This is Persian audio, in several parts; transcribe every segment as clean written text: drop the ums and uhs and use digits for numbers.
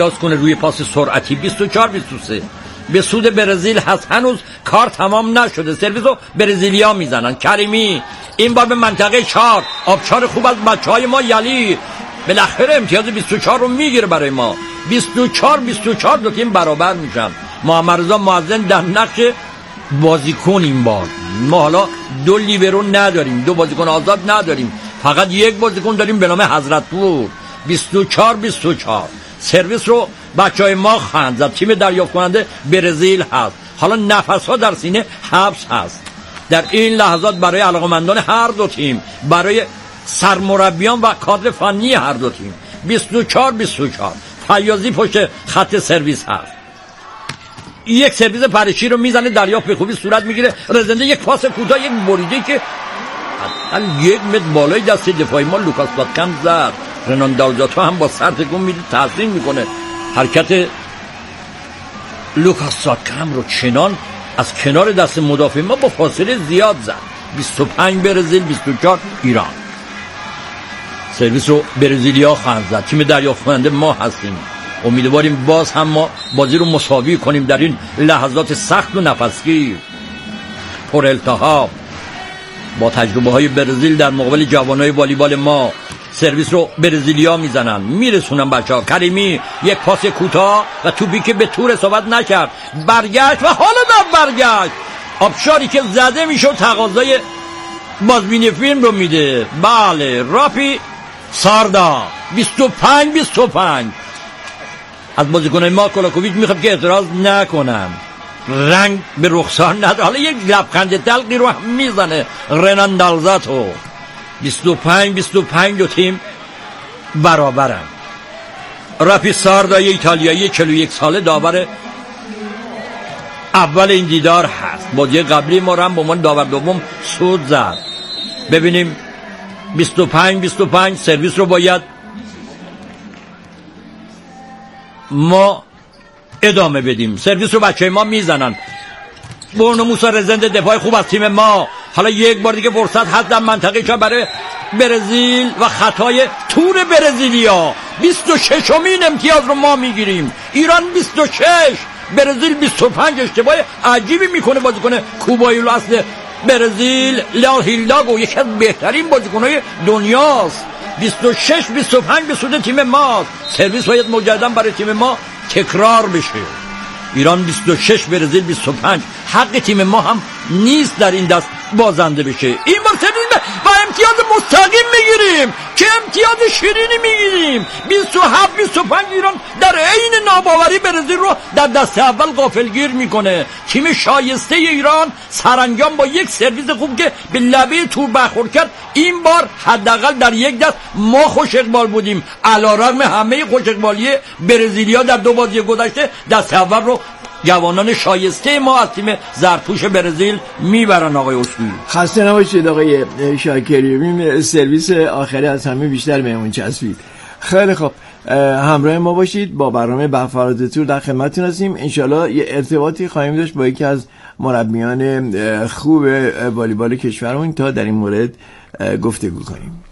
امتیاز کنه روی پاس سرعتی 24 23 به سود برزیل هست. هنوز کار تمام نشده، سرویسو برزیلیا میزنن. کریمی این بار به منطقه 4 آبشار خوب از بچهای ما یلی بالاخره امتیاز 24 رو میگیره برای ما. 24 دو تیم برابر میشن. محمد رضا معزن در نقش بازیکن این بار. ما حالا 2 لیبرو نداریم، 2 بازیکن آزاد نداریم، فقط 1 بازیکن داریم به نام حضرتپور. 24 سرویس رو بچهای ما خواهند زد. تیم دریافت کننده برزیل هست. حالا نفس‌ها در سینه حبس هست در این لحظات برای علاقمندان هر دو تیم، برای سرمربیان و کادر فنی هر دو تیم. 24 فیاضی پشت خط سرویس هست. یک سرویس پرشی رو میزنه، دریافت به خوبی صورت میگیره. رزنده یک پاس کوتاه، یک بریده که حداقل 1 متر بالای دست دفاعی ما لوکاس واتکن زد. رنان دالزاتو هم با سر تکون میده، تاثیر میکنه. حرکت لوکاس واتکن رو چنان از کنار دست مدافع ما با فاصله زیاد زد. 25 برزیل 24 ایران. سرویس رو برزیلیا خواهند زد. تیم دریافت کننده ما هستیم. امیدواریم باز هم ما بازی رو مساوی کنیم در این لحظات سخت و نفسگیر پر التهاب. با تجربه های برزیل در مقابل جوانای والیبال ما سرویس رو برزیلیا میزنن، میرسونن بچه‌ها. کریمی یک پاس کوتاه و توپی که به طور اصابت نکرد، برگشت و حالا برگشت. آبشاری که زده میشد تقاضای بازبینی فیلم رو میده. بله، رافی ساردا. 25 از بازیکنای ما کلاکوویچ میخواد که اعتراض نکنن، رنگ به رخسار نداره. حالا یک لبخند تلقی رو هم میزنه رنان دالزاتو. 25 دو تیم برابرن. رافی ساردا ایتالیایی 41 ساله داور اول این دیدار هست. بازی قبلی ما رو هم با من داور دوم سود زد. ببینیم 25 سرویس رو باید ما ادامه بدیم. سرویس رو بچه ما میزنن. برونو موسا رزنده دفاع خوب از تیم ما. حالا یک بار دیگه فرصت هست در منطقه چه برای برزیل و خطای تور برزیلیا. 26مین امتیاز رو ما میگیریم. ایران 26 برزیل 25. اشتباه عجیبی میکنه بازیکن کوبایی اصل برزیل لیال هیلداگو، یکی از بهترین بازیکن‌های دنیاست. 26-25 به سود تیم ما. سرویس باید مجددا برای تیم ما تکرار بشه. ایران 26 برزیل 25. حق تیم ما هم نیست در این دست بازنده بشه. این بار سرویس و امتیاز مستقیم میگیریم که امتیاز شیرینی میگیریم. 27-25 ایران در عین ناباوری برزیل رو در دست اول غافلگیر میکنه. تیم شایسته ایران سرانجام با یک سرویس خوب که به لبه تور برخورد کرد، این بار حداقل در یک دست ما خوش اقبال بودیم. علیرغم همه خوش اقبالی برزیلیا در 2 بازی گذشته، دست اول رو جوانان شایسته ما از تیم زرپوش برزیل میبرن. آقای اسکوئی خسته نباشید آقای شاکری. این سرویس آخری از همه بیشتر بهمون چسبید. خیلی خوب، همراه ما باشید. با برنامه بفرات تور در خدمتتون هستیم. انشالله یه ارتباطی خواهیم داشت با یکی از مربیان خوب والیبال کشورمون تا در این مورد گفتگو کنیم.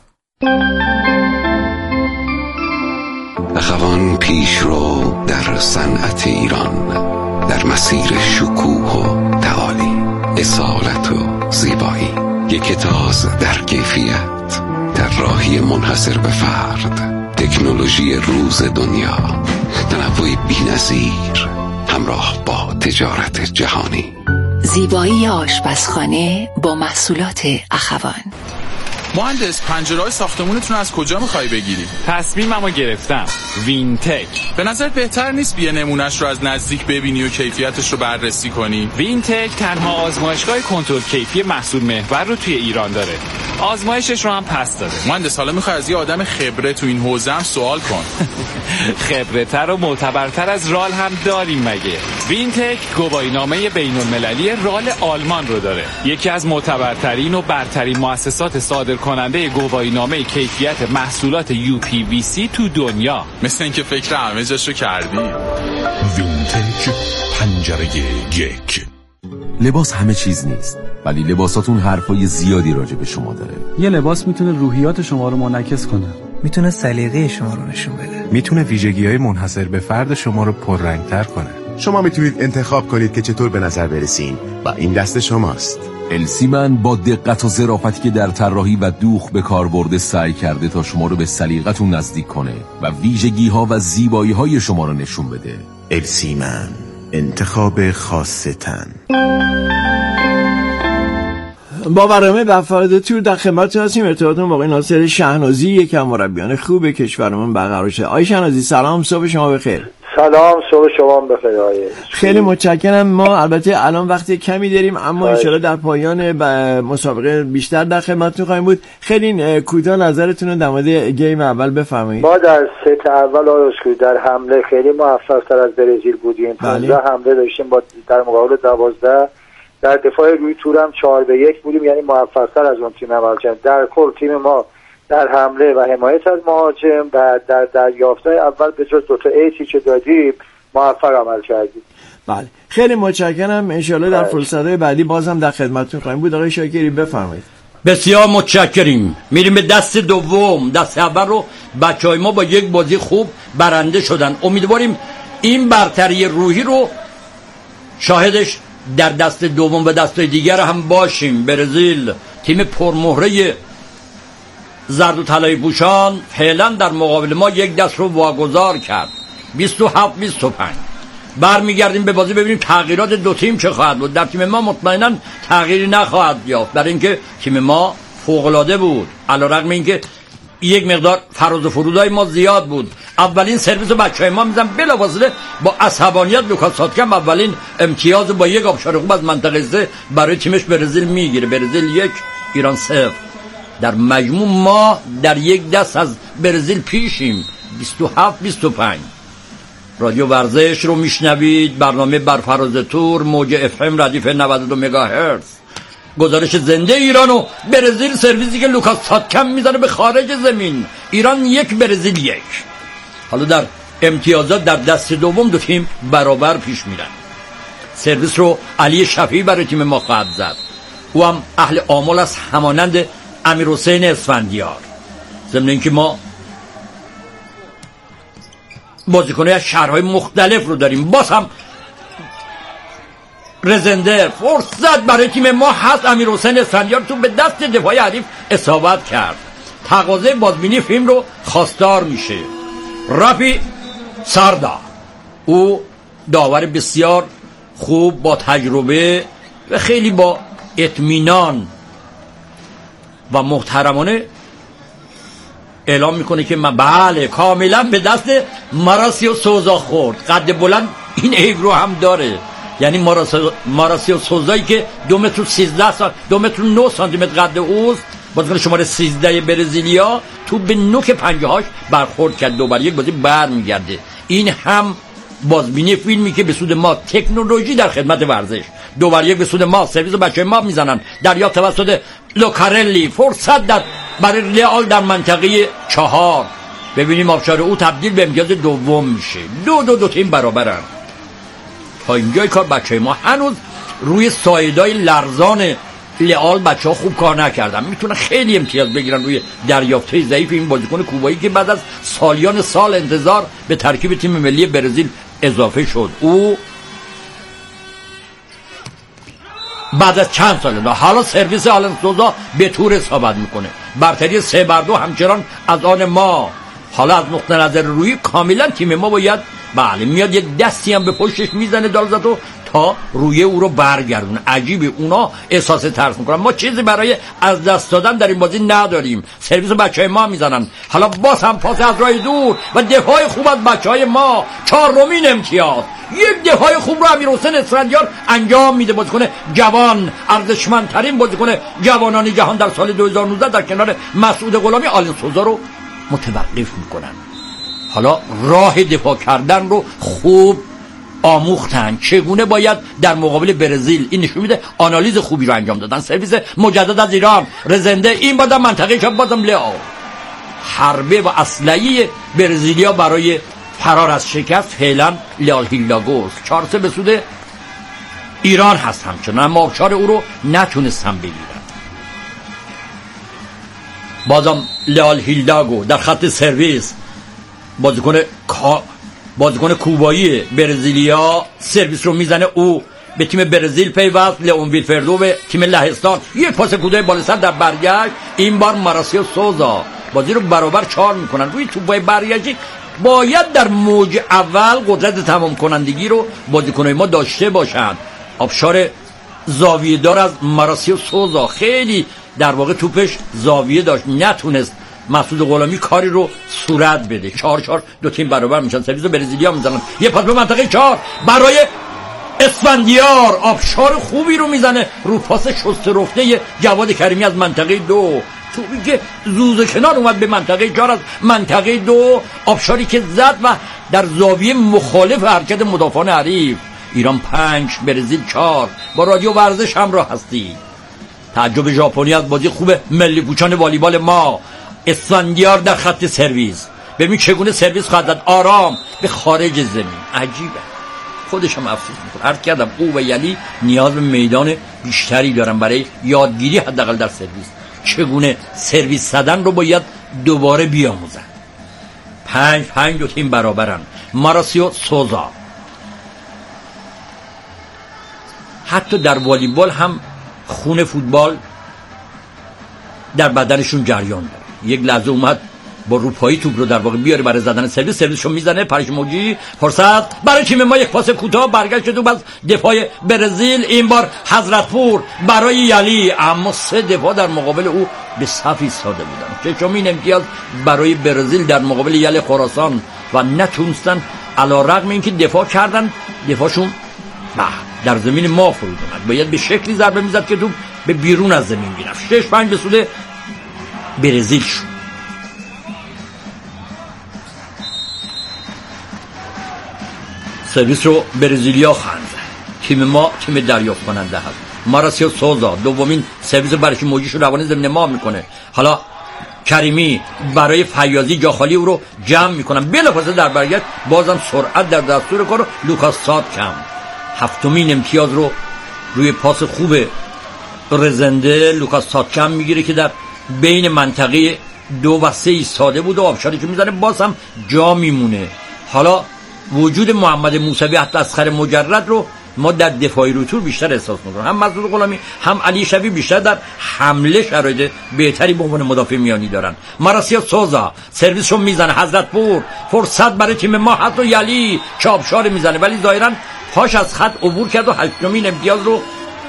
اخوان پیشرو در صنعت ایران، در مسیر شکوه و تعالی، اصالت و زیبایی، یک تاز در کیفیت، در راهی منحصر به فرد، تکنولوژی روز دنیا، تنوع بی‌نظیر همراه با تجارت جهانی. زیبایی آشپزخانه با محصولات اخوان. مهندس، پنجره‌های ساختمونتون از کجا می‌خوای بگیری؟ تصمیممو گرفتم. وینتک. به نظر بهتر نیست بیا نمونهش رو از نزدیک ببینی و کیفیتش رو بررسی کنی؟ وینتک تنها آزمایشگاه کنترل کیفی محصول محور رو توی ایران داره. آزمایشش رو هم پس داده. مهندس، حالا می‌خوای از یه آدم خبره تو این حوزه هم سوال کن. خبرتر و معتبرتر از رال هم داریم مگه؟ وینتک گواهینامه بین‌المللی رال آلمان رو داره. یکی از معتبرترین و برترین مؤسسات صادرکننده گواهینامه کیفیت محصولات UPVC تو دنیا. مثل اینکه فکر همه جاشو کردی. وینتک، پنجره یک. لباس همه چیز نیست، ولی لباساتون حرفای زیادی راجع به شما داره. یه لباس میتونه روحیات شما رو منعکس کنه. میتونه سلیقه شما رو نشون بده. میتونه ویژگی‌های منحصر به فرد شما رو پررنگ‌تر کنه. شما میتونید انتخاب کنید که چطور به نظر برسین و این دست شماست. السیمن با دقت و ظرافتی که در طراحی و دوخت به کار برده سعی کرده تا شما رو به سلیقتون نزدیک کنه و ویژگی‌ها و زیبایی‌های شما رو نشون بده. السیمن، انتخاب خاص تن. با برنامه بفراد تور در خدمتتون هستیم. ارتباطمون با آقای ناصر شهنازی، یکی از مربیان خوب کشورمون برقرار شده. آقای شهنازی سلام، صبح شما بخیر. سلام، صبح شما بخیر آقای. خیلی متشکرم. ما البته الان وقت کمی داریم، اما ان شاءالله در پایان مسابقه بیشتر در خدمتتون خواهیم بود. خیلی کوتاه نظرتون رو در مورد گیم اول بفرمایید. ما در ست اول آقای در حمله خیلی موفق‌تر از برزیل بودیم. 15 حمله داشتیم با در مقابل 12. در دفاع روی تورم 4-1 بودیم، یعنی موفق‌تر از اون تیم عمل کردیم. در کل تیم ما در حمله و حمایت از مهاجم و در دریافت‌های اول به جز 2 تا ایسی که دادیم موفق عمل کردیم. بله، خیلی متشکرم. ان شاءالله در فرصت‌های بعدی بازم در خدمتتون خواهیم بود. آقای شاکری بفرمایید. بسیار متشکریم. میریم به دست دوم. دست اول رو بچهای ما با یک بازی خوب برنده شدن. امیدواریم این برتری روحی رو شاهدش در دست دوم و دستای دیگر هم باشیم. برزیل تیم پرمهره زرد و طلایی پوشان فعلا در مقابل ما یک دست رو واگذار کرد. 27-25. برمیگردیم به بازی ببینیم تغییرات دو تیم چه خواهد بود. در تیم ما مطمئنا تغییری نخواهد یافت، برای اینکه تیم ما فوق‌العاده بود، علیرغم اینکه یک مقدار فراز و فرودهای ما زیاد بود. اولین سرویس رو بچهای ما میزن بلافاصله با عصبانیت لوکاس ساتکم اولین امتیاز با یک آبشار خوب از منطقه 3 برای تیمش برزیل میگیره. برزیل 1 ایران 0. در مجموع ما در یک دست از برزیل پیشیم. 27-25. رادیو ورزش رو میشنوید. برنامه بر فراز تور، موج اف ام ردیف 92 مگاهرتز. گزارش زنده ایران و برزیل، سرویسی که لوکاس ساتکم میزنه به خارج زمین. ایران 1 برزیل 1. حالا در امتیازات در دست دوم دو تیم برابر پیش میرن. سرویس رو علی شفیعی برای تیم ما خواهد زد. او هم اهل آمل است، همانند امیرحسین اسفندیار. ضمن اینکه ما بازیکن‌های از شهرهای مختلف رو داریم. باز هم رزنده فرصت برای تیم ما هست. امیرحسین اسفندیار تو به دست دفاعی حریف اصابت کرد. تقاضای بازبینی فیلم رو خواستار میشه. رافی ساردا، او داور بسیار خوب با تجربه و خیلی با اطمینان و محترمانه اعلام میکنه که من بله کاملا به دست ماراسیو سوزا خورد. قد بلند این عیب رو هم داره، یعنی ماراسیو سوزایی که 2 متر 13 سانتی 2 متر 9 سانتی متر قد اوست، بازیکن شماره 13 برزیلیا، تو به نوک پنجه‌هاش برخورد کرد. 2-1 بازی برمیگرده. این هم بازبینی فیلمی که به سود ما، تکنولوژی در خدمت ورزش. 2-1 به سود ما. سرویس بچه‌های ما میزنن. دریافت توسط لوکارلی. فرصت برای لئال در منطقه 4. ببینیم آبشار او تبدیل به امتیاز دوم میشه. 2 تیم برابرن. تا اینجای کار بچه‌های ما هنوز روی سایدای لرزان لئال بچه‌ها خوب کار نکردن. میتونن خیلی امتیاز بگیرن روی دریافت‌های ضعیف این بازیکن کوبایی که بعد از سالیان سال انتظار به ترکیب تیم ملی برزیل اضافه شد. او بعد از چند سال حالا سرویس آلن سوزا به تور اصابت میکنه. برتری 3-2 همچنان از آن ما. حالا از نقطه نظر روی کاملا تیم ما باید بله میاد یه دستی هم به پشتش میزنه دالزاتو تا روی او رو برگردونه. عجیبه اونا احساس ترس میکنن. ما چیزی برای از دست دادن در این بازی نداریم. سرویس بچهای ما میزنن. حالا باز هم پاس از راه دور و دفاع خوب از بچهای ما. 4مین امتیاز. یک دفاع خوب رو امیرحسین اسفندیار انجام میده. بازیکن جوان، ارزشمندترین بازیکن جوانان جهان در سال 2019 در کنار مسعود غلامی، آلن سوزا رو متوقف میکنن. حالا راه دفاع کردن رو خوب آموختن، چگونه باید در مقابل برزیل. این نشون میده آنالیز خوبی رو انجام دادن. سرویس مجدد از ایران، رزنده. این بازم منطقه شب بازم لئال. حربه و اسلحه برزیلیا برای فرار از شکست فعلا لئال هیلاگوس. 4-3 به سود ایران هست همچنان، اما آبشار او رو نتونستن بگیرن. بازم لیال هیلداگو در خط سرویس، بازیکن کوبایی برزیلیا سرویس رو میزنه، او به تیم برزیل پیوست. لئون ویلفردو به تیم لهستان، یک پاس کوتاه بالا سر در برگشت. این بار ماراسیو سوزا بازی رو برابر 4 میکنن. روی توپای برگشتی باید در موج اول قدرت تمام کنندگی رو بازیکنای ما داشته باشند. آبشار زاویه دار از ماراسیو سوزا، خیلی در واقع توپش زاویه داشت، نتونست مسعود غلامی کاری رو صورت بده. 4-4 دو تیم برابر میشن. سرویس برزیلیا میزنن، یه پاس به منطقه 4 برای اسفندیار، آبشار خوبی رو میزنه رو پاس شسته رفته جواد کریمی از منطقه 2. توپی که زوزه کنار اومد به منطقه 4 از منطقه 2، آبشاری که زد و در زاویه مخالف حرکت مدافعان حریف. ایران 5 برزیل 4. با رادیو ورزش همراه هستی. تعجب ژاپنی از بازی خوب ملی پوچان والیبال ما. اسفندیار در خط سرویس، ببین چگونه سرویس خواهد داد، آرام به خارج زمین. عجیبه، خودش هم افسوس میکنه. عرض کردم او و یلی نیاز به میدان بیشتری دارن برای یادگیری، حداقل در سرویس. چگونه سرویس زدن رو باید دوباره بیاموزن. 5-5 دو تیم برابرن. ماراسیو سوزا حتی در والیبال هم خون فوتبال در بدنشون جریان داره. یک لحظه اومد با روپایی توپ رو در واقع بیاره برای زدن سرویسشون میزنه. پریش موجی فرصت برای تیم ما، یک پاس کوتاه برگشت توپ از دفاع برزیل. این بار حضرتپور برای یلی، اما 3 دفاع در مقابل او به صف ایستاده بودن. چشمین امتیاز برای برزیل در مقابل یلی خراسان و نتونستن علیرغم اینکه دفاع کردن، دفاعشون در زمین ما فرود اومد. باید به شکلی ضربه میزد که توپ به بیرون از زمین میرفت. 6-5 به سود برزیل شد. سرویس رو برزیلیا خواهند زد. تیم ما تیم دریافت کننده هست. ماراسیو سوزا دومین سرویس برش موجیش رو روانی زمین ما میکنه. حالا کریمی برای فیاضی جا خالی او رو جمع میکنن. بلافاصله در برگشت بازم سرعت در دستور کار. لوکاس ساتکم 7مین امتیاز رو روی پاس خوب رزنده لوکاس ساتکم میگیره که در بین منطقه 2 و 3 ایستاده بود و آبشاری که میزنه باز هم جا میمونه. حالا وجود محمد موسوی حتی اسخر مجرد رو ما در دفاعی روتور بیشتر احساس میکنیم. هم مسعود غلامی هم علی شبی بیشتر در حمله شرایط بهتری به عنوان مدافع میانی دارن. ماراسیو سوزا سرویس رو میزنه. حضرتپور فرصت برای تیم ما، حتی یلی چاپشار میزنه ولی ظاهرا پاش از خط عبور کرد و 8مین امتیاز رو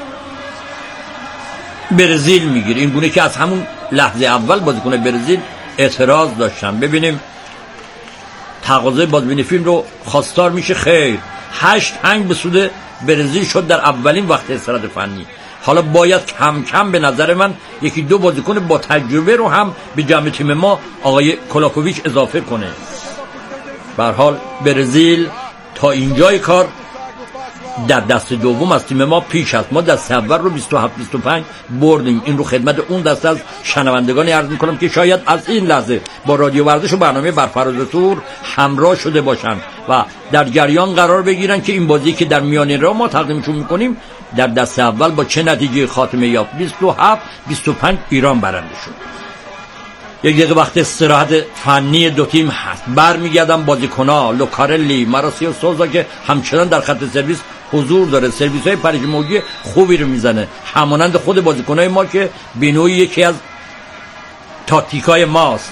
برزیل میگیره. این گونه که از همون لحظه اول بازیکن برزیل اعتراض داشتن. ببینیم تقاضای بازبینی فیلم رو خواستار میشه. خیر، 8-5 به سود برزیل شد در اولین وقت استراحت فنی. حالا باید کم کم به نظر من 1-2 بازیکن با تجربه رو هم به جمع تیم ما آقای کولاکوویچ اضافه کنه. به هر حال برزیل تا اینجای کار در دست دوم از تیم ما پیش است. ما دست اول رو 27-25 بردیم. این رو خدمت اون دست از شنوندگانی عرض میکنم که شاید از این لحظه با رادیو ورزش و برنامه برفراز تور همراه شده باشن و در جریان قرار بگیرن که این بازی که در میانه راه ما تقدیمشون میکنیم در دست اول با چه نتیجه خاتمه یافت. 27-25 ایران برنده شد. یک دقیقه وقت استراحت فنی دو تیم هست. برمیگردن بازیکن‌ها لوکارلی، ماراسیو سوزا که همچنان در خط سرویس حضور داره. سرویس‌های پریش موجی خوبی رو میزنه، همانند خود بازیکن‌های ما که به نوعی یکی از تاکتیک‌های ماست.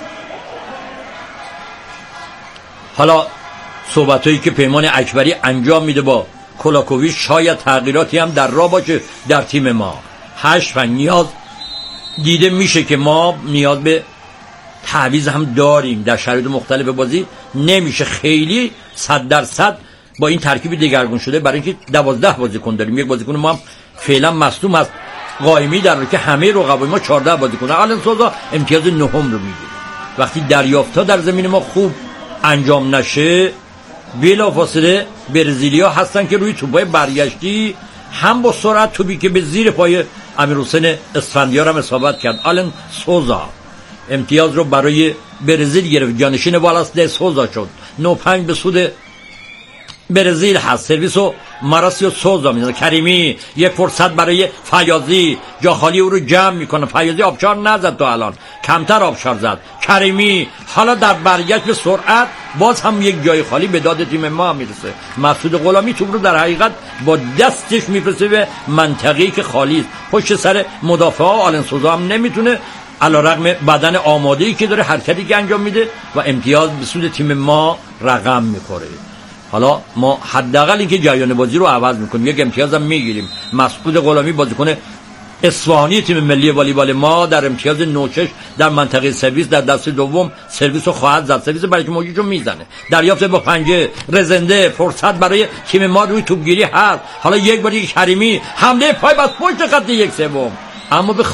حالا صحبتایی که پیمان اکبری انجام میده با کولاکوویچ شاید تغییراتی هم در راه باشه در تیم ما. 8 نیاز دیده میشه که ما نیاز به تعویض هم داریم در شرایط مختلف بازی. نمیشه خیلی 100% با این ترکیب دگرگون شده برای اینکه 12 بازیکن داریم. یک بازیکن ما هم فعلا مصدوم است، قائمی، در حالی که همه رقبای ما 14 بازیکن. آلن سوزا امتیاز 9 رو میگیره. وقتی دریافت‌ها در زمین ما خوب انجام نشه، بلافاصله برزیلیا هستن که روی توپای برگشتی هم با سرعت توپی که به زیر پای امیرحسین اسفندیار هم اصابت کرد. آلن سوزا امتیاز رو برای برزیل گرفت. جانشین والاس ده سوزا شد. 9-5 به سود برزیل هست. سرویس رو ماراسیو سوزا میزنه. کریمی یک فرصت برای فیاضی، جا خالی او رو جمع میکنه. فیاضی آبشار نزد تا الان، کمتر آبشار زد. کریمی حالا در برگشت به سرعت باز هم یک جای خالی به داد تیم ما میرسه. مسعود غلامی توپ رو در حقیقت با دستش میفرسته به منطقه‌ای که خالی است. پشت سر مدافع ها آلن سوزا هم نمیتونه، علیرغم بدن آماده‌ای که داره، حرکتی که انجام میده و امتیاز به سود تیم ما رقم میخوره. حالا ما حداقل اینکه جریان بازی رو عوض میکنیم، یک امتیاز هم میگیریم. مسعود غلامی بازیکن اصفهانی تیم ملی والیبال ما در امتیاز نوچش در منطقه سرویس در دست دوم سرویس رو خواهد زد. سرویس برای که موجودشو میزنه. دریافت با پنجه رزنده، فرصت برای تیم ما روی توپگیری هست. حالا یک بار دیگه کریمی حمله پای بس پشت خط یک سوم، اما به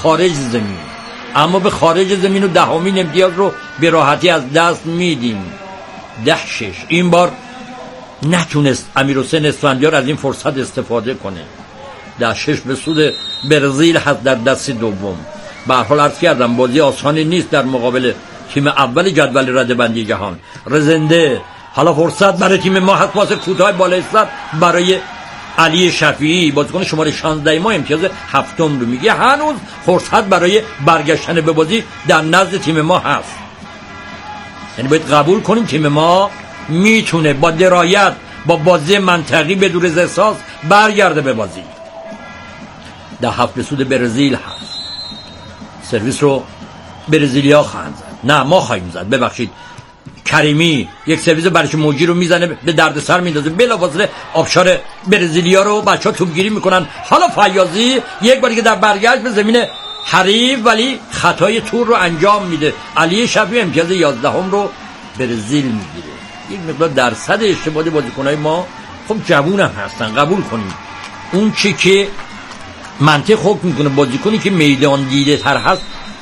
خارج زمین و دهمین امتیاز رو به راحتی از دست میدیم. 10-6. این بار نتونست امیرحسین اسفندیار از این فرصت استفاده کنه. 10-6 به سود برزیل هست در دست دوم. به هر حال عرض کردم بازی آسانی نیست در مقابل تیم اول جدول رده‌بندی جهان. رزنده حالا فرصت برای تیم ما هست، پاس کوتاه بالای سر برای علی شفیعی بازیکن شماره 16 ما امتیاز 7 رو میگه. هنوز فرصت برای برگشتن به بازی در نزد تیم ما هست. یعنی باید قبول کنیم تیم ما میتونه با درایت، با بازی منطقی بدون احساس برگرده به بازی. 10-7 به سود برزیل هست. سرویس رو برزیلیا خواهند زد، نه ما خواهیم زد، ببخشید. کریمی یک سرویس برش موجی رو میزنه، به دردسر میندازه. بلافاصله آبشار برزیلیا رو بچه‌ها توپگیری میکنن. حالا فیاضی یک باری که در برگشت به زمین حریف ولی خطای تور رو انجام میده. علی شفیعی امتیاز 11 رو برزیل میگیره. یک مقدار درصد اشتباهی بازیکنای ما خب جوون هم هستن، قبول کنیم. اون چی که منطق حکم میکنه بازیکنی که میدان دیده تر هست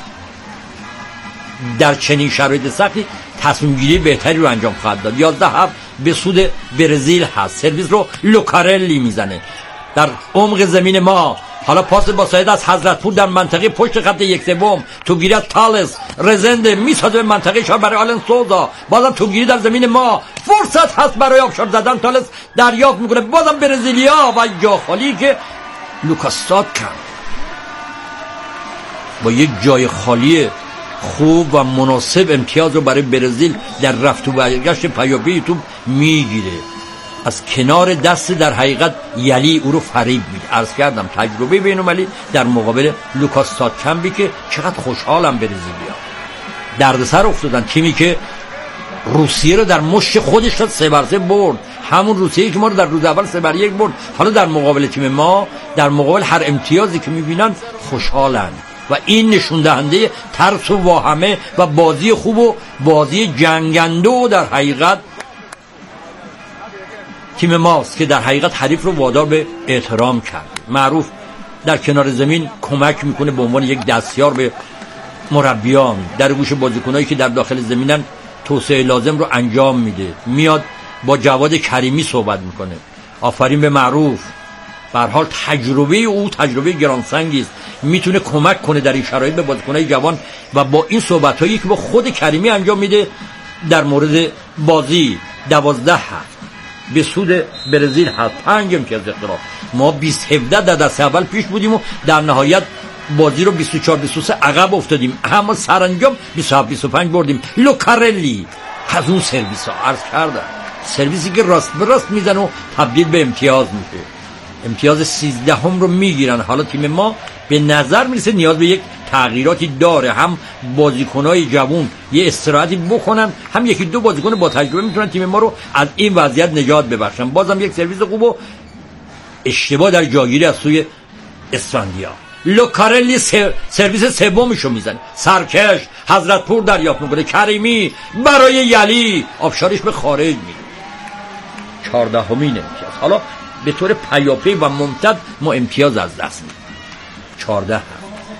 در چنین شرایط سختی تصمیم گیری بهتری رو انجام خواهد داد. 11-7 به سود برزیل هست. سرویس رو لوکارلی میزنه در عمق زمین ما. حالا پاس با ساید از حضرتپور در منطقه پشت خط یک سوم. توپگیری از تالس رزنده میسازه به منطقه شار برای آلن سوزا. بازم توپگیری در زمین ما، فرصت هست برای آبشار زدن. تالس دریافت میکنه، بازم برزیلیا و جا خالی که لوکاس ساتکا با یک جای خالی خوب و مناسب امتیاز رو برای برزیل در رفت و برگشت پیاپی توپ میگیره. از کنار دست در حقیقت یلی او رو فریب میده. عرض کردم تجربه بین‌المللی در مقابل لوکاس ساتکمبی که چقدر خوشحالم برزیلیا دردسر افتادن. تیمی که روسیه رو در مشت خودش 3-3 برد، همون روسیه‌ای که ما رو در روز اول 3-1 برد. حالا در مقابل تیم ما، در مقابل هر امتیازی که میبینن خوشحالن و این نشون دهنده ترس و واهمه و بازی خوب و بازی جنگنده و در حقیقت تیم ماست که در حقیقت حریف رو وادار به احترام کرد. معروف در کنار زمین کمک میکنه به عنوان یک دستیار به مربیان، در گوش بازیکنایی که در داخل زمینن توسعه لازم رو انجام میده. میاد با جواد کریمی صحبت میکنه. آفرین به معروف. به هر حال تجربه او تجربه گرانسنگی است، میتونه کمک کنه در این شرایط به بازیکنای جوان و با این صحبتایی که با خود کریمی انجام میده در مورد بازی 12 هست به سود برزیل هست. 5 امتیاز اختلاف. ما 20-17 در دست اول پیش بودیم و در نهایت بازی رو 24-23 عقب افتادیم، اما سرانجام 27-25 بردیم. لوکارلی از اون سرویس ها عرض کردم، سرویسی که راست به راست میزن و تبدیل به امتیاز میشه. امتیاز 13 رو میگیرن. حالا تیم ما به نظر میرسه نیاز به یک تغییراتی داره. هم بازیکنای جوان یه استراحتی بکنن، هم یکی دو بازیکن با تجربه میتونن تیم ما رو از این وضعیت نجات ببخشن. بازم یک سرویس خوب و اشتباه در جاگیری از سوی اسفندیار. لوکارلی سرویس سومشو میزنه، سرکش حضرتپور دریافت میکنه. کریمی برای یلی آبشارش به خارج میره. 14مین امتیاز. حالا به طور پیاپی و ممتد ما امتیاز از دست میدیم. 14 هم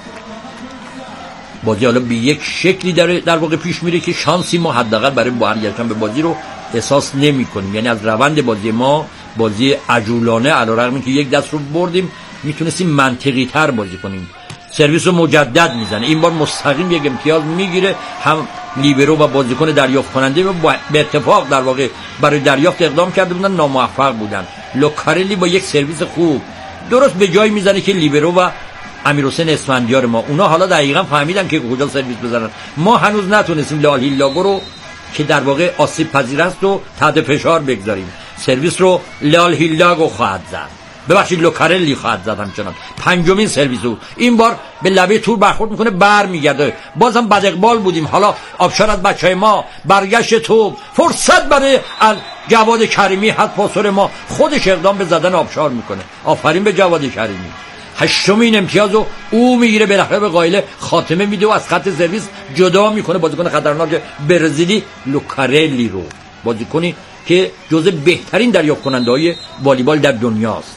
بازی حالا به یک شکلی در واقع پیش میره که شانسی ما حداقل برای برگشتن به بازی رو احساس نمی کنیم. یعنی از روند بازی ما بازی عجولانه علیرغم اینکه یک دست رو بردیم میتونستیم منطقی تر بازی کنیم. سرویس رو مجدد میزنه، این بار مستقیم یک امتیاز میگیره. هم لیبرو و بازیکن دریافت کننده به اتفاق در واقع برای دریافت اقدام کرده بودن، ناموفق بودن. لوکارلی با یک سرویس خوب درست به جای میزنه که لیبرو و امیرحسین اسفندیار ما اونا حالا دقیقاً فهمیدن که کجا سرویس بزنن. ما هنوز نتونستیم لال هیلاگو رو که در واقع آسیب پذیر است و تحت فشار بگذاریم. سرویس رو لال هیلاگو خواهد زد، ببخشید لوکارلی خواهد زد. همچنان پنجمین سرویس رو این بار به لبه تور برخورد میکنه، بر میگرده. بازم بد اقبال بودیم. حالا آبشار از بچهای ما برگشت توپ، فرصت برای جواد کریمی هست. پاسور ما خودش اقدام به زدن آبشار میکنه. آفرین به جواد کریمی. هشتمین امتیاز رو او میگیره، بالاخره به قائله خاتمه میده و از خط سرویس جدا میکنه بازیکن خطرناک برزیلی لوکارلی رو، بازیکنی که جزو بهترین دریافت کننده های والیبال در دنیاست.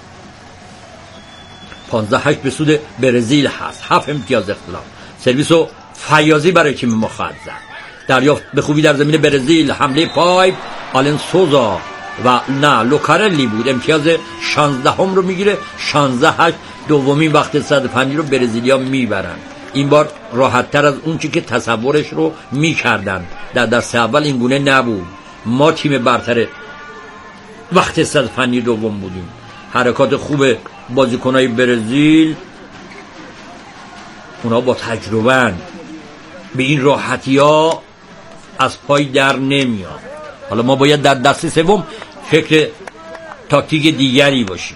15-8 به سود برزیل هست، 7 امتیاز اختلاف. سرویس و فیاضی برای تیم ما خواهد زد. دریافت به خوبی در زمین برزیل، حمله پایپ آلن سوزا و نه لوکارلی بود. امتیاز 16 رو میگیره. 16-8 دومین وقت صد فنی رو برزیلیا میبرن. این بار راحت تر از اون چی که تصورش رو میکردن. در دست اول این گونه نبود. ما تیم برتر وقت صد فنی دوم بودیم. حرکات خوب بازیکنای برزیل، اونا با تجربه به این راحتی ها از پای در نمیاد. حالا ما باید در دست سوم فکر تاکتیک دیگری باشیم.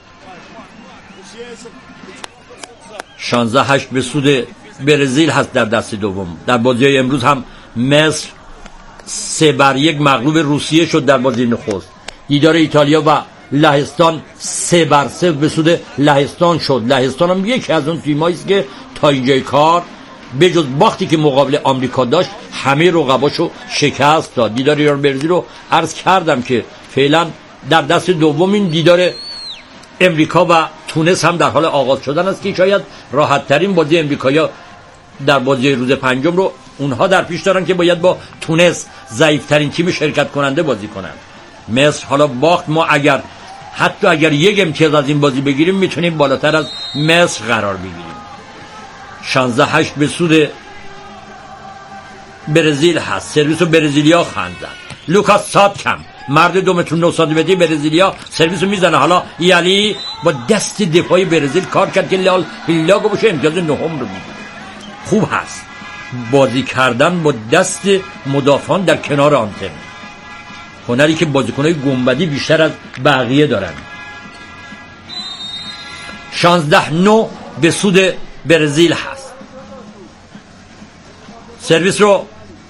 16-8 به سود برزیل هست در دست دوم. در بازی امروز هم مصر 3-1 مغلوب روسیه شد در بازی نخست. دیدار ایتالیا و لهستان 3-0 به سود لهستان شد. لهستان هم یکی از اون تیمایی است که تا اینجای کار به جز باختی که مقابل آمریکا داشت همه رقباشو شکست داد. دیدار ایران برزیل رو عرض کردم که فعلا در دست دوم این دیدار امریکا و تونس هم در حال آغاز شدن است که شاید راحت ترین بازی امریکایا در بازی روز پنجم رو اونها در پیش دارن که باید با تونس ضعیف ترین تیم شرکت کننده بازی کنند. مصر حالا باخت، ما حتی اگر یک امتیاز از این بازی بگیریم میتونیم بالاتر از مصر قرار بگیریم. 16-8 به سود برزیل هست. سرویس رو برزیلیا خواهند زد. لوکاس ساتکم مرد 2 متر 9 سانتی متری برزیلیا سرویس رو میزنه. حالا یالی با دست دفاعی برزیل کار کرد که لال هیلاگو بشه، امتیاز 9 رو میگیره. خوب هست بازی کردن با دست مدافعان در کنار آنتن، هنری که بازیکنای گنبدی بیشتر از بقیه دارن. 16-9 به سود برزیل هست. سرویس رو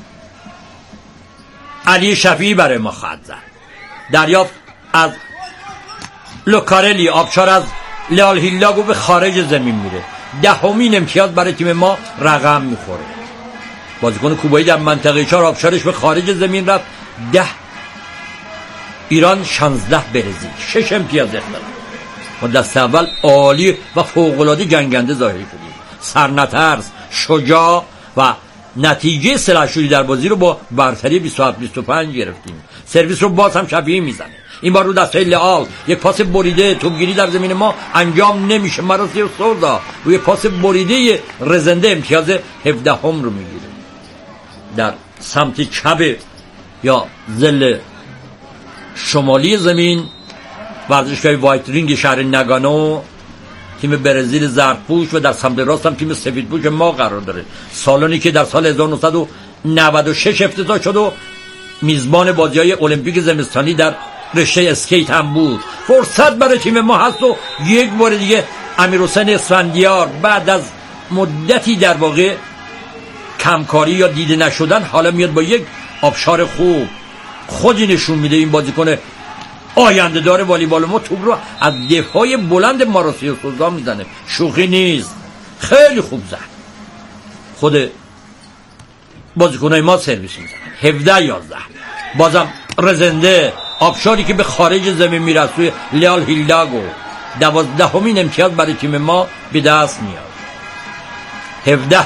علی شفیعی برای ما خواهد زد. دریافت از لوکارلی، آبشار از لال هیلاگو به خارج زمین میره. 10مین امتیاز برای تیم ما رقم میخوره. بازیکن کوبایی در منطقه 4 آبشارش به خارج زمین رفت. 10 ایران، 16 برزیل، 6 امتیاز اختلاف. ما دست اول عالی و فوق‌العاده جنگنده ظاهر شدیم. سرنترس، شجاع و نتیجه سلحشوری در بازی رو با برتری 27-25 گرفتیم. سرویس رو باز هم شفیعی میزنه. این بار رو دسته لعال، یک پاس بریده، توپگیری در زمین ما انجام نمیشه. مراسی سوزا روی پاس بریده رزنده امتیاز 17 رو میگیره. در سمت چپ یا ضلع شمالی زمین ورزشگاه وایت رینگ شهر نگانو تیم برزیل زردپوش و در سمت راست هم تیم سفیدپوش ما قرار داره. سالونی که در سال 1996 افتتاح شد و میزبان بازی‌های المپیک زمستانی در رشته اسکیت هم بود. فرصت برای تیم ما هست و یک بار دیگه امیرحسین اسفندیار بعد از مدتی در واقع کمکاری یا دیده نشدن حالا میاد با یک آبشار خوب خودی نشون میده. این بازیکن آینده دار والیبال ما توپ رو از دفاع بلند ماراسی سوزا میزنه، شوخی نیست. خیلی خوب زد. خود بازیکنای ما سرویس میزنن. 17-11 بازم رزنده، آبشاری که به خارج زمین میره توی لیال هیلاگو. 12مین امتیاز برای تیم ما به دست میاد. 17-12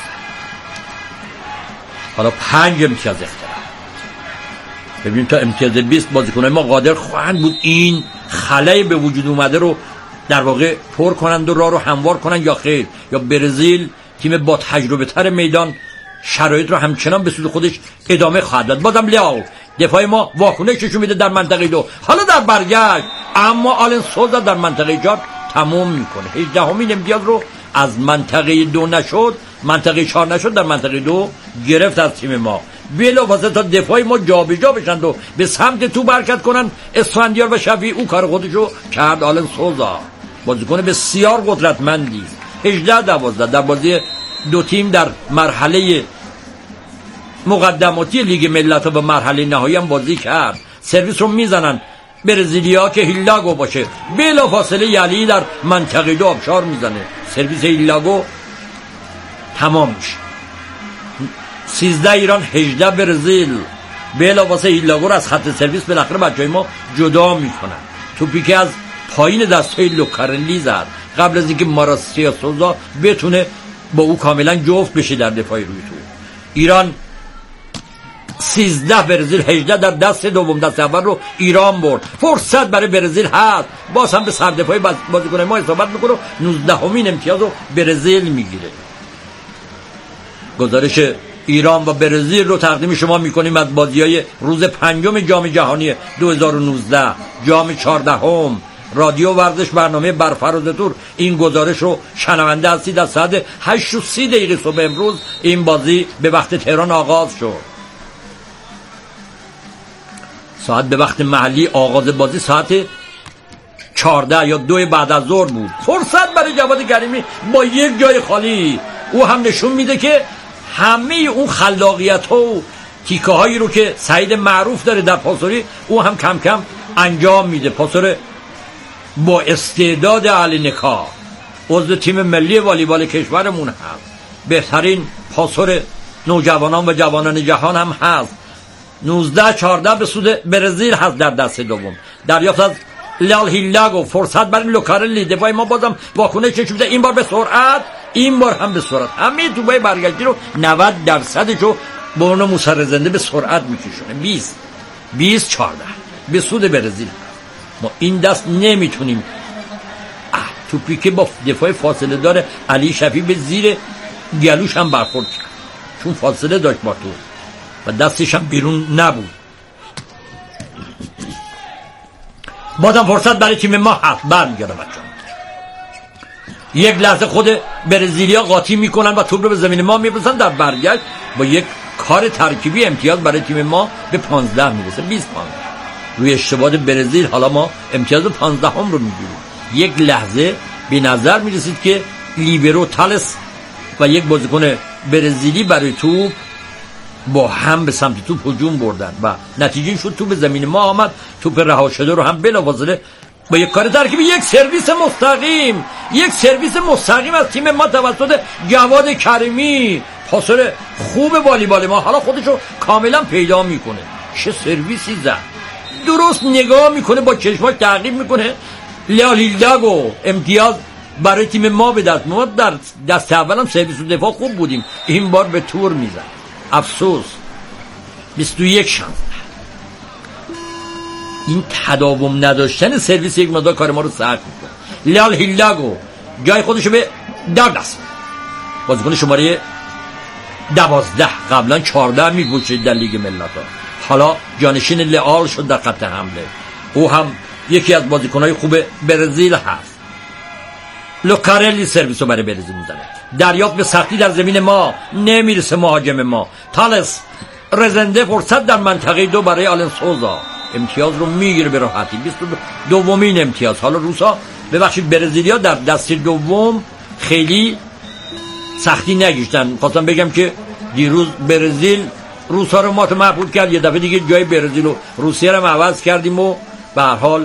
حالا 5 امتیاز اختلاف. ببینیم تا امتیاز 20 بازیکنای ما قادر خواهند بود این خلای به وجود اومده رو در واقع پر کنند و راه رو هموار کنند یا خیر. یا برزیل تیم با تجربه تر میدان شرایط رو همچنان به سود خودش ادامه خواهد داد. بازم لیاو دفاع ما واکنششو میده در منطقه 2. حالا در برگشت اما آلن سوزا در منطقه 4 تموم میکنه. 18مین امتیاز رو از منطقه 2 نشد، منطقه 4 نشد، در منطقه 2 گرفت از تیم ما. بلافاصله تا دفاع ما جابجا بشن و به سمت تو حرکت کنن، اسفندیار و شفیع او کار خودشو کرد. آلن سوزا بازیکن بسیار قدرتمندی. 18-12 در بازی دو تیم در مرحله مقدماتی لیگ ملت‌ها و مرحله نهایی هم بازی کرد. سرویس رو میزنن برزیلیا که هیلاگو باشه، بلافاصله یلی در منطقه 2 آبشار میزنه، سرویس هیلاگو تمام میشه. 13 ایران 18 برزیل. بلافاصله هیلاگو رو از خط سرویس بالاخره بچهای ما جدا میکنن. توپی که از پایین دستای لوکارلی زد قبل از اینکه ماراسیا سوزا بتونه با او کاملا جفت بشه در دفاع روی تو. ایران 13 برزیل 18 در دست دوم. دست اول رو ایران برد. فرصت برای برزیل هست، باز هم به سردفاعی بازیکن ما اصابت میکنه. 19مین امتیاز رو برزیل میگیره. گزارش ایران و برزیل رو تقدیم شما میکنیم از بازی‌های روز 5 جام جهانی 2019، جام 14م. رادیو ورزش برنامه برفراز تور این گزارش رو شنونده هستید. از ساعت 8:30 صبح امروز این بازی به وقت تهران آغاز شد. ساعت به وقت محلی آغاز بازی ساعت 14 یا 2 بعد از ظهر بود. فرصت برای جواد کریمی با یک جای خالی. او هم نشون میده که همه اون خلاقیت ها و تیکه هایی رو که سعید معروف داره در پاسوری او هم کم کم انجام میده. پاسور با استعداد علی نکا، عضو تیم ملی والیبال کشورمون هست، بهترین پاسور نوجوانان و جوانان جهان هم هست. 19-14 به سود برزیل هست در دست دوم. دریافت از لیال هیلاگو، فرصت برای لوکارلی. دفاع ما بازم واکنش نشون میده، این بار به سرعت، این بار هم به سرعت. همه توپای برگشتی رو 90% رو برونو موسی رزنده به سرعت میکشونه. 20-14 به سود برزیل. ما این دست نمیتونیم. توپی که با دفاع فاصله داره علی شفیع به زیر گلوش هم برخورد کرد چون فاصله داشت با تو و دستش هم بیرون نبود. بازم فرصت برای تیم ما هست. برمیگرده بچه‌ها. یک لحظه خود برزیلیا قاطی میکنن و توپ رو به زمین ما میبرسن. در برگشت با یک کار ترکیبی امتیاز برای تیم ما به 15 میرسه. 20-15 روی اشتباه برزیل. حالا ما امتیاز 15 رو میگیریم. یک لحظه به نظر میرسید که لیبرو تالس و یک بازیکن برزیلی برای توپ با هم به سمت توپ هجوم بردن و نتیجه شد توپ به زمین ما آمد. توپ رها شده رو هم بلافاصله با یک کار ترکیبی، یک سرویس مستقیم از تیم ما توسط جواد کریمی، پاسور خوب والیبال ما، حالا خودشو کاملا پیدا میکنه. چه سرویسی زد، درست نگاه میکنه، با چشماش تعقیب میکنه. لیالیداگو امتیاز برای تیم ما به دست. ما در دست اول هم سرویس و دفاع خوب بودیم، این بار به تور میزن. افسوس. 21 شانس. این تداوم نداشتن سرویس یک مقدار کار ما رو سخت میکنه. لیالیداگو جای خودشو به داگلاس، بازیکن شماره 12، قبلا 14 میپوشید در لیگ ملت‌ها، حالا جانشین لئال شد در خط حمله. او هم یکی از بازیکن‌های خوب برزیل هست. لوکارلی سرویسو برای برزیل میزنه. دریافت به سختی در زمین ما، نمیرسه مهاجم ما. تالس رزنده، فرصت در منطقه 2 برای آلن سوزا، امتیاز رو میگیره به راحتی. 22مین امتیاز. حالا روسا ببخشید برزیلیا در دست دوم خیلی سختی نگیشتن. خواستم بگم که دیروز برزیل روسا رو مبهوت کرد، یه دفعه دیگه جای برزیل و روسیه رو عوض کردیم و به هر حال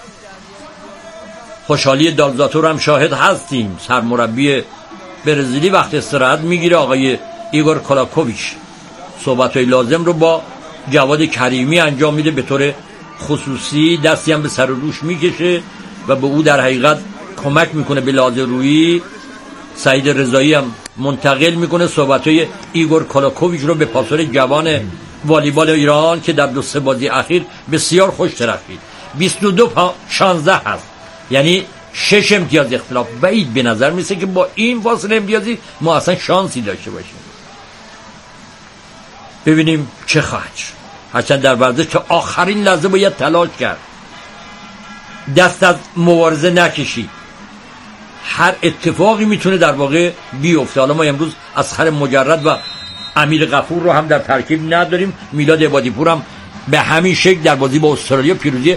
خوشحالی دالزاتو هم شاهد هستیم. سرمربی برزیلی وقت استراحت میگیره، آقای ایگور کلاکوویچ صحبت‌های لازم رو با جواد کریمی انجام میده، به طور خصوصی دستی هم به سر و روش میکشه و به او در حقیقت کمک میکنه به لازرویی. سعید رضایی هم منتقل میکنه صحبت‌های ایگور کلاکوویچ رو به پاسور جوان والیبال ایران که در 2-3 بازی اخیر بسیار خوش ترفید. 22-16 هست، یعنی 6 امتیاز اختلاف. بعید به نظر میسه که با این فاصله امتیازی ما اصلا شانسی داشته باشیم. ببینیم چه خواهد شد. هرچند در ورزش که آخرین لحظه باید تلاش کرد، دست از مبارزه نکشید. هر اتفاقی میتونه در واقع بیفته. حالا ما امروز اصغر مجرد و امیر غفور رو هم در ترکیب نداریم. میلاد عبادی پور هم به همین شکل در بازی با استرالیا پیروزی